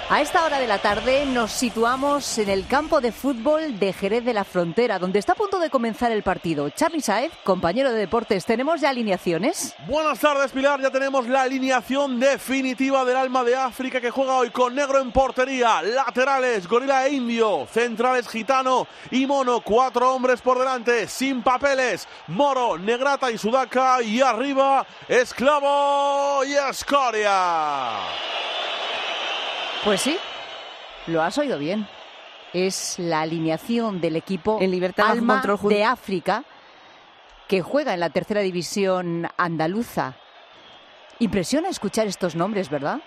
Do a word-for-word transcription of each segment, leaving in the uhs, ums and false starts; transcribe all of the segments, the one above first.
A esta hora de la tarde nos situamos en el campo de fútbol de Jerez de la Frontera, donde está a punto de comenzar el partido. Charly Saez, compañero de deportes, ¿tenemos ya alineaciones? Buenas tardes, Pilar. Ya tenemos la alineación definitiva del Alma de África, que juega hoy con Negro en portería, laterales, Gorila e Indio, centrales, Gitano y Mono, cuatro hombres por delante, sin papeles, Moro, Negrata y Sudaka, y arriba, Esclavo y Escoria. Pues sí, lo has oído bien. Es la alineación del equipo en Libertad Alma de África, que juega en la tercera división andaluza. Impresiona escuchar estos nombres, ¿verdad?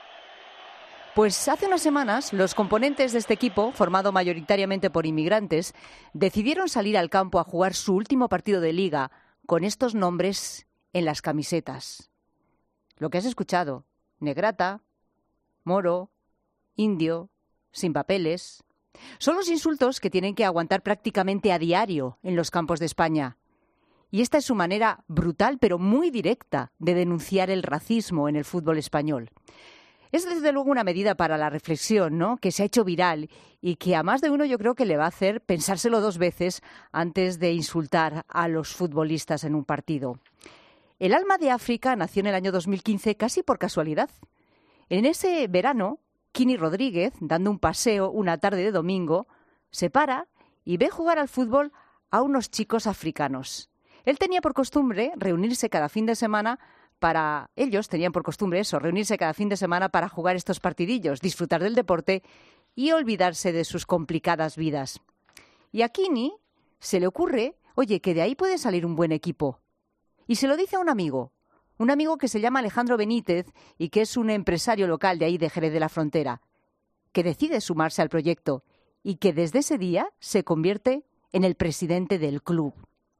Pues hace unas semanas los componentes de este equipo, formado mayoritariamente por inmigrantes, decidieron salir al campo a jugar su último partido de liga con estos nombres en las camisetas. Lo que has escuchado: Negrata, Moro, Indio, sin papeles. Son los insultos que tienen que aguantar prácticamente a diario en los campos de España. Y esta es su manera brutal, pero muy directa, de denunciar el racismo en el fútbol español. Es desde luego una medida para la reflexión, ¿no?, que se ha hecho viral y que a más de uno yo creo que le va a hacer pensárselo dos veces antes de insultar a los futbolistas en un partido. El Alma de África nació en el año dos mil quince casi por casualidad. En ese verano, Kini Rodríguez, dando un paseo una tarde de domingo, se para y ve jugar al fútbol a unos chicos africanos. Él tenía por costumbre reunirse cada fin de semana para... Ellos tenían por costumbre eso, reunirse cada fin de semana para jugar estos partidillos, disfrutar del deporte y olvidarse de sus complicadas vidas. Y a Kini se le ocurre, oye, que de ahí puede salir un buen equipo. Y se lo dice a un amigo. Un amigo que se llama Alejandro Benítez y que es un empresario local de ahí de Jerez de la Frontera, que decide sumarse al proyecto y que desde ese día se convierte en el presidente del club.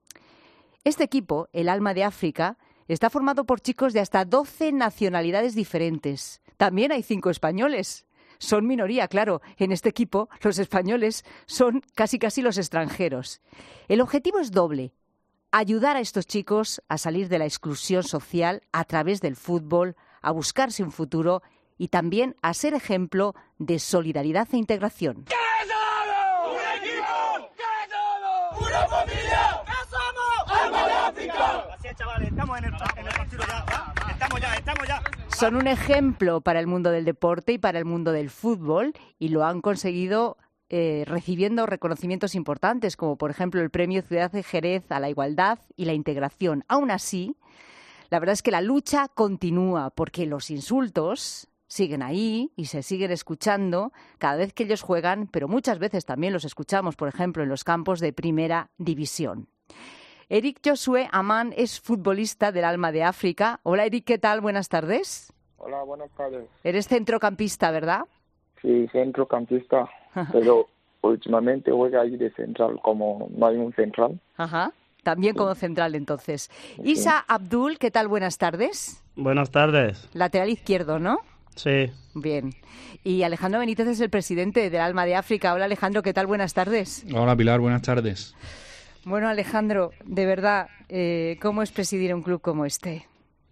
Este equipo, el Alma de África, está formado por chicos de hasta doce nacionalidades diferentes. También hay cinco españoles. Son minoría, claro. En este equipo los españoles son casi casi los extranjeros. El objetivo es doble: ayudar a estos chicos a salir de la exclusión social a través del fútbol, a buscarse un futuro y también a ser ejemplo de solidaridad e integración. ¿Qué somos? ¡Un equipo! ¿Qué somos? ¡Una familia! ¿Qué somos? ¡Alma de África! Así es, chavales, estamos en el, en el partido ya, ¿va? Estamos ya, estamos ya. Son un ejemplo para el mundo del deporte y para el mundo del fútbol y lo han conseguido Eh, recibiendo reconocimientos importantes, como por ejemplo el Premio Ciudad de Jerez a la Igualdad y la Integración. Aún así, la verdad es que la lucha continúa, porque los insultos siguen ahí y se siguen escuchando cada vez que ellos juegan, pero muchas veces también los escuchamos, por ejemplo, en los campos de Primera División. Eric Josué Amán es futbolista del Alma de África. Hola, Eric, ¿qué tal? Buenas tardes. Hola, buenas tardes. Eres centrocampista, ¿verdad? Sí, centrocampista, pero últimamente juega ahí de central, como no hay un central. Ajá, también sí. Como central entonces. Sí. Isa Abdul, ¿qué tal? Buenas tardes. Buenas tardes. Lateral izquierdo, ¿no? Sí. Bien. Y Alejandro Benítez es el presidente del Alma de África. Hola, Alejandro, ¿qué tal? Buenas tardes. Hola, Pilar, buenas tardes. Bueno, Alejandro, de verdad, eh, ¿cómo es presidir un club como este?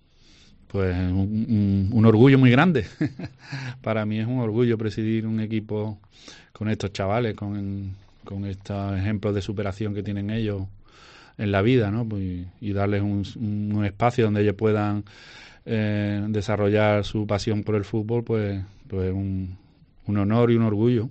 Pues un, un, un orgullo muy grande. Para mí es un orgullo presidir un equipo con estos chavales, con, con estos ejemplos de superación que tienen ellos en la vida, ¿no? Pues, y darles un, un espacio donde ellos puedan eh, desarrollar su pasión por el fútbol, pues, pues un, un honor y un orgullo.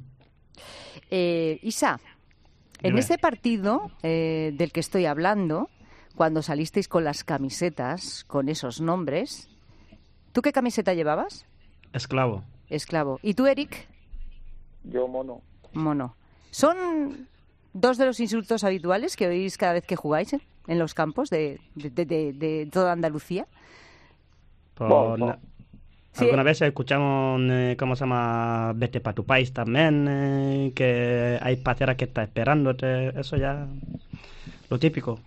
Eh, Isa, en Dime. ese partido eh, del que estoy hablando, cuando salisteis con las camisetas, con esos nombres, ¿tú qué camiseta llevabas? Esclavo. Esclavo. ¿Y tú, Eric? Yo, Mono. Mono. ¿Son dos de los insultos habituales que oís cada vez que jugáis eh, en los campos de, de, de, de, de toda Andalucía? Por Bueno, la- Sí. Algunas veces escuchamos, eh, ¿cómo se llama? Vete para tu país también, eh, que hay pateras que está esperándote, eso ya, lo típico.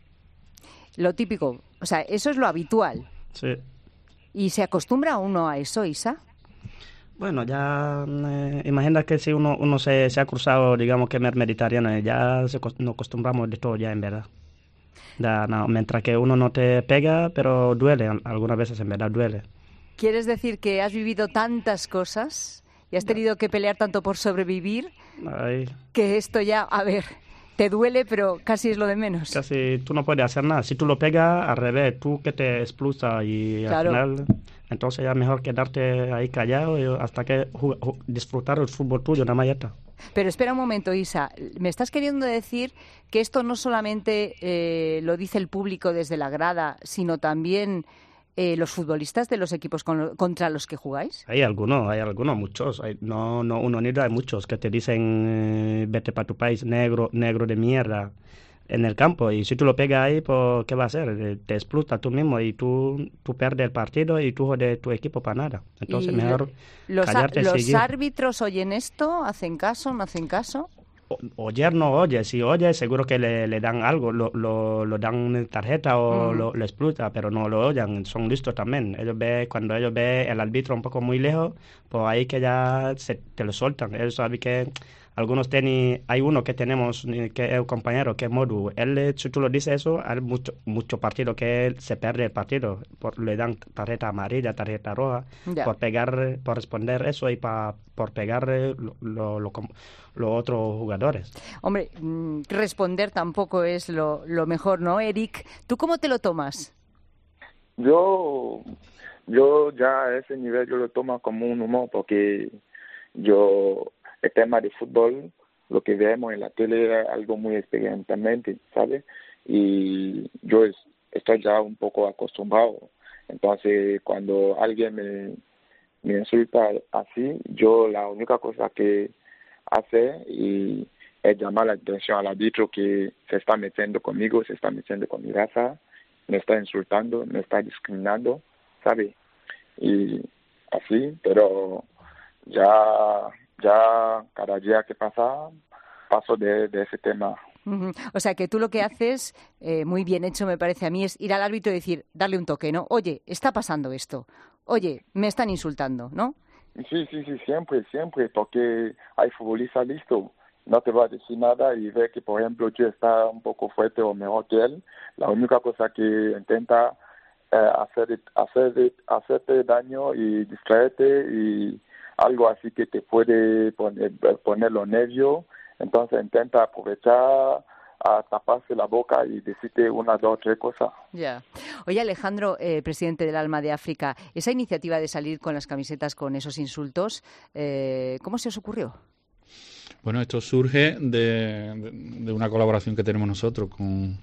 Lo típico. O sea, eso es lo habitual. Sí. ¿Y se acostumbra uno a eso, Isa? Bueno, ya eh, imagina que si uno, uno se, se ha cruzado, digamos que es mediterráneo, ya se, cos- nos acostumbramos de todo ya, en verdad. Ya, no, mientras que uno no te pega, pero duele, algunas veces en verdad duele. ¿Quieres decir que has vivido tantas cosas y has tenido que pelear tanto por sobrevivir Ay, que esto ya, a ver, te duele, pero casi es lo de menos. casi tú no puedes hacer nada. Si tú lo pegas, al revés, tú que te expulsa y Claro. al final, entonces ya mejor quedarte ahí callado y hasta que ju- ju- disfrutar el fútbol tuyo, nada más ya está. Pero espera un momento, Isa. ¿Me estás queriendo decir que esto no solamente eh, lo dice el público desde la grada, sino también eh, los futbolistas de los equipos con lo- contra los que jugáis? Hay algunos, hay algunos, muchos. Hay, no, no uno ni dos, hay muchos que te dicen eh, vete para tu país, negro, negro de mierda en el campo. Y si tú lo pegas ahí, pues ¿qué va a hacer? Eh, Te explota tú mismo y tú, tú pierdes el partido y tú jodes tu equipo para nada. Entonces Y mejor ¿Los, a- callarte y los seguir. árbitros oyen esto? ¿Hacen caso? ¿No hacen caso? O- Oyer no oye, si oye seguro que le, le dan algo, lo, lo, lo dan tarjeta o Mm. lo, lo explota, pero no lo oyen, son listos también. Ellos ve, cuando ellos ven el árbitro un poco muy lejos, pues ahí que ya se, te lo sueltan. Ellos saben que algunos tenis, hay uno que tenemos, eh, que es un compañero, que es Modu, él, eh, si tú lo dices eso, hay mucho, mucho partido que él se pierde el partido, por, le dan tarjeta amarilla, tarjeta roja, Ya. por pegar, por responder eso y pa, por pegar eh, lo, lo, lo com- los otros jugadores. Hombre, mm, responder tampoco es lo, lo mejor, ¿no, Eric? ¿Tú cómo te lo tomas? Yo, yo ya a ese nivel yo lo tomo como un humor porque yo, el tema de fútbol, lo que vemos en la tele era algo muy experimentalmente, ¿sabes? Y yo es- estoy ya un poco acostumbrado. Entonces, cuando alguien me, me insulta así, yo la única cosa que hace y es llamar la atención al árbitro que se está metiendo conmigo, se está metiendo con mi raza, me está insultando, me está discriminando, ¿sabe? Y así, pero ya, ya cada día que pasa, paso de, de ese tema. Ujú. O sea, que tú lo que haces, eh, muy bien hecho me parece a mí, es ir al árbitro y decir, darle un toque, ¿no? Oye, está pasando esto. Oye, me están insultando, ¿no? Sí, sí, sí, siempre, siempre, porque hay futbolistas listos. No te va a decir nada y ve que, por ejemplo, tú estás un poco fuerte o mejor que él. La única cosa que intenta eh, hacer, hacer, hacerte daño y distraerte y algo así que te puede poner, poner los nervios. Entonces intenta aprovechar a taparse la boca y decirte una, dos, tres cosas. Ya. Oye, Alejandro, eh, presidente del Alma de África, esa iniciativa de salir con las camisetas con esos insultos, eh, ¿cómo se os ocurrió? Bueno, esto surge de, de, de una colaboración que tenemos nosotros con,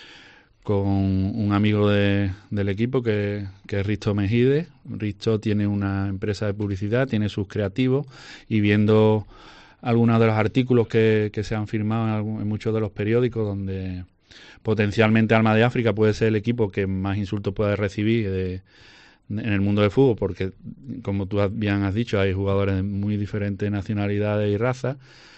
con un amigo de, del equipo que, que es Risto Mejide. Risto tiene una empresa de publicidad, tiene sus creativos y viendo algunos de los artículos que, que se han firmado en, algún, en muchos de los periódicos donde potencialmente Alma de África puede ser el equipo que más insultos puede recibir de, en el mundo del fútbol, porque como tú bien has dicho, hay jugadores de muy diferentes nacionalidades y razas,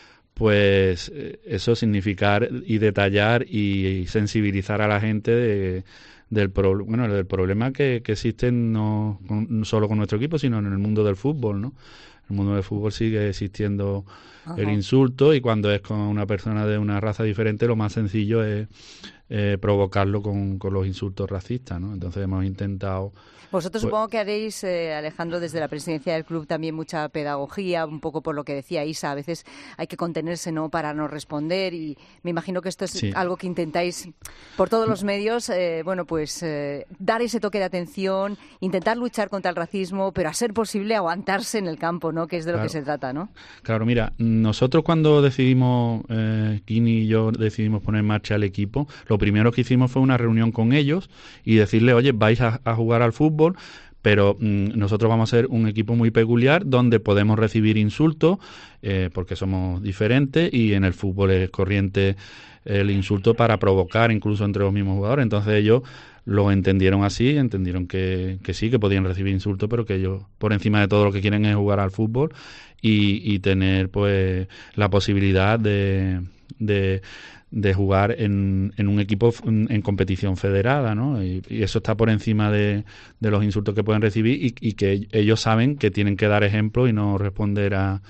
pues eso significar y detallar y sensibilizar a la gente de, del, pro, bueno, del problema que, que existe no, no solo con nuestro equipo, sino en el mundo del fútbol, ¿no? El mundo del fútbol sigue existiendo Ajá. el insulto y cuando es con una persona de una raza diferente lo más sencillo es eh, provocarlo con, con los insultos racistas, ¿no? Entonces hemos intentado... Vosotros pues, supongo que haréis, eh, Alejandro, desde la presidencia del club también mucha pedagogía, un poco por lo que decía Isa, a veces hay que contenerse, ¿no?, para no responder y me imagino que esto es sí. algo que intentáis por todos los medios, eh, bueno, pues eh, dar ese toque de atención, intentar luchar contra el racismo, pero a ser posible aguantarse en el campo, ¿no?, que es de claro. lo que se trata, ¿no? Claro, mira, nosotros cuando decidimos, eh, Kini y yo decidimos poner en marcha el equipo, lo primero que hicimos fue una reunión con ellos y decirle, oye, vais a, a jugar al fútbol, pero mmm, nosotros vamos a ser un equipo muy peculiar donde podemos recibir insultos eh, porque somos diferentes y en el fútbol es corriente el insulto para provocar incluso entre los mismos jugadores. Entonces ellos lo entendieron así, entendieron que, que sí, que podían recibir insultos, pero que ellos por encima de todo lo que quieren es jugar al fútbol y, y tener pues la posibilidad de... de de jugar en, en un equipo en, en competición federada, ¿no? Y, y eso está por encima de, de los insultos que pueden recibir y, y que ellos saben que tienen que dar ejemplo y no responder a,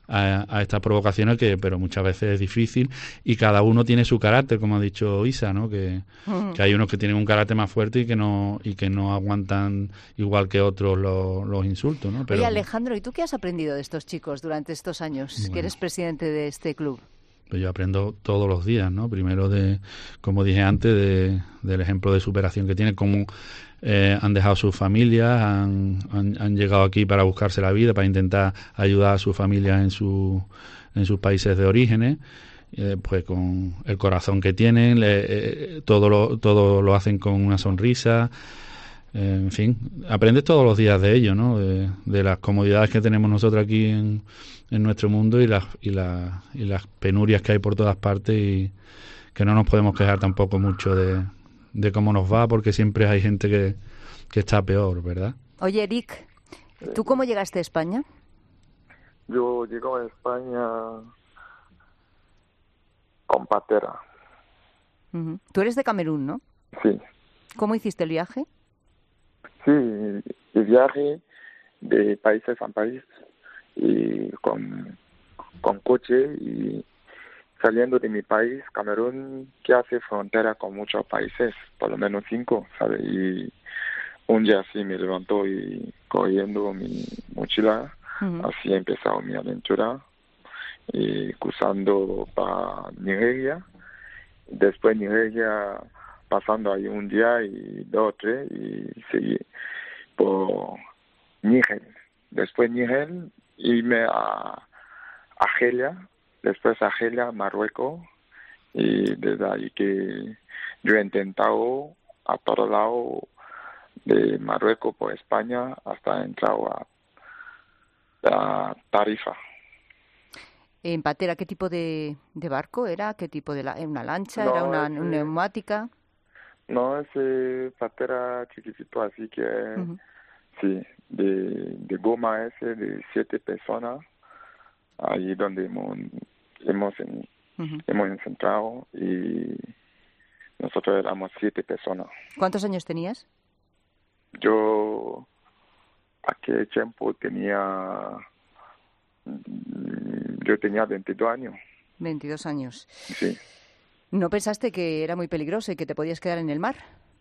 a, a estas provocaciones, que pero muchas veces es difícil, y cada uno tiene su carácter, como ha dicho Isa, ¿no? Que, uh-huh. que hay unos que tienen un carácter más fuerte y que no y que no aguantan igual que otros los, los insultos, ¿no? Pero, Oye, Alejandro, ¿y tú qué has aprendido de estos chicos durante estos años, bueno, que eres presidente de este club? Pues yo aprendo todos los días, ¿no? Primero, de, como dije antes, de, del ejemplo de superación que tienen, cómo eh, han dejado sus familias, han, han, han llegado aquí para buscarse la vida, para intentar ayudar a sus familias en, su, en sus países de orígenes, eh, pues con el corazón que tienen, le, eh, todo, lo, todo lo hacen con una sonrisa. Eh, en fin, aprendes todos los días de ello, ¿no? De, de las comodidades que tenemos nosotros aquí en, en nuestro mundo y las, y, la, y las penurias que hay por todas partes, y que no nos podemos quejar tampoco mucho de, de cómo nos va, porque siempre hay gente que, que está peor, ¿verdad? Oye, Eric, ¿tú cómo llegaste a España? Yo llego a España con patera. Uh-huh. Tú eres de Camerún, ¿no? Sí. ¿Cómo hiciste el viaje? Sí, el viaje de países a país y con, con coche, y saliendo de mi país, Camerún, que hace frontera con muchos países, por lo menos cinco, ¿sabes? Y un día así me levantó y cogiendo mi mochila, uh-huh. así he empezado mi aventura, y cruzando para Nigeria, después Nigeria, pasando ahí un día y dos o tres, y seguí por Níger. Después Níger, irme a Argelia, después Argelia, Marruecos, y desde ahí que yo he intentado a todo lado de Marruecos por España hasta entrar a, a Tarifa. En patera, ¿qué tipo de, de barco era? ¿Qué tipo de la, una lancha? No, ¿Era una, ese, una neumática? No, ese patera chiquitito, así que uh-huh. sí, de, de goma ese de siete personas, ahí donde hemos hemos, en, uh-huh. hemos encontrado, y nosotros éramos siete personas. ¿Cuántos años tenías? Yo a aquel tiempo tenía yo tenía veintidós años. veintidós años. Sí. ¿No pensaste que era muy peligroso y que te podías quedar en el mar?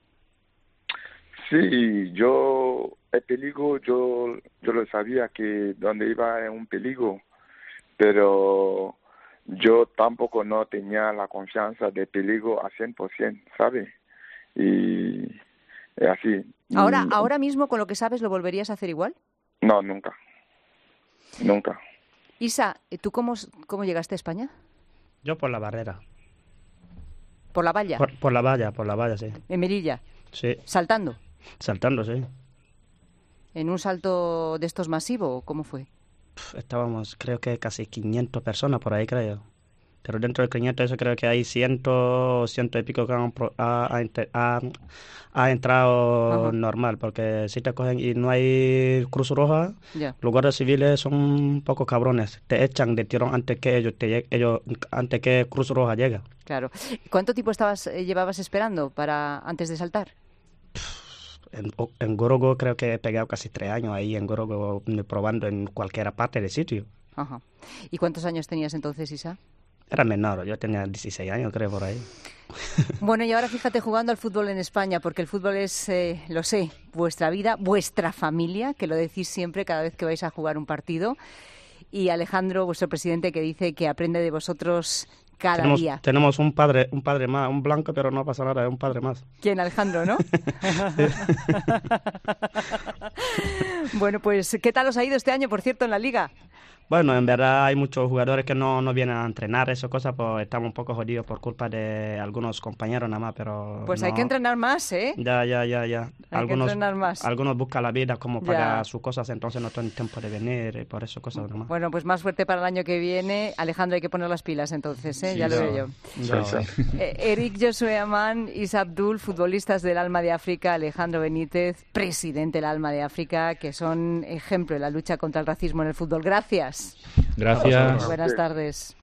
Sí, yo, el peligro, yo, yo lo sabía que donde iba era un peligro, pero yo tampoco no tenía la confianza de peligro a cien por ciento, ¿sabes? Y así. Ahora, ahora mismo, con lo que sabes, ¿lo volverías a hacer igual? No, nunca. Nunca. Isa, ¿tú cómo, cómo llegaste a España? Yo por la barrera. ¿Por la valla? Por, por la valla, por la valla, sí. ¿En Melilla? Sí. ¿Saltando? Saltando, sí. ¿En un salto de estos masivos? ¿Cómo fue? Estábamos, creo que casi quinientas personas por ahí, creo. Pero dentro de quinientos eso creo que hay ciento, ciento y pico que han, ha, ha, ha entrado Ajá. normal, porque si te cogen y no hay Cruz Roja, yeah. los guardias civiles son un poco cabrones, te echan de tirón antes que ellos, te, ellos antes que Cruz Roja llega. Claro. ¿Cuánto tiempo estabas eh, llevabas esperando para antes de saltar? En, en Gorogo creo que he pegado casi tres años ahí en Gorogo, probando en cualquier parte del sitio. Ajá. ¿Y cuántos años tenías entonces, Isa? Era menor, yo tenía dieciséis años, creo, por ahí. Bueno, y ahora fíjate jugando al fútbol en España, porque el fútbol es, eh, lo sé, vuestra vida, vuestra familia, que lo decís siempre cada vez que vais a jugar un partido. Y Alejandro, vuestro presidente, que dice que aprende de vosotros cada tenemos, día. Tenemos un padre, un padre más, un blanco, pero no pasa nada, es un padre más. ¿Quién? Alejandro, ¿no? Bueno, pues, ¿qué tal os ha ido este año, por cierto, en la Liga? Bueno, en verdad hay muchos jugadores que no, no vienen a entrenar, esas cosas, pues estamos un poco jodidos por culpa de algunos compañeros nada más, pero... Pues no. Hay que entrenar más, ¿eh? Ya, ya, ya, ya. Hay algunos, que entrenar más. Algunos buscan la vida como pagar sus cosas, entonces no tienen tiempo de venir y por eso cosas nada más. Bueno, pues más fuerte para el año que viene. Alejandro, hay que poner las pilas entonces, ¿eh? Sí, ya no. lo veo yo. No. Sí, sí. Eh, Eric Josué Amán, Isa Abdul, futbolistas del Alma de África, Alejandro Benítez, presidente del Alma de África, que son ejemplo de la lucha contra el racismo en el fútbol. Gracias. Gracias. Buenas tardes.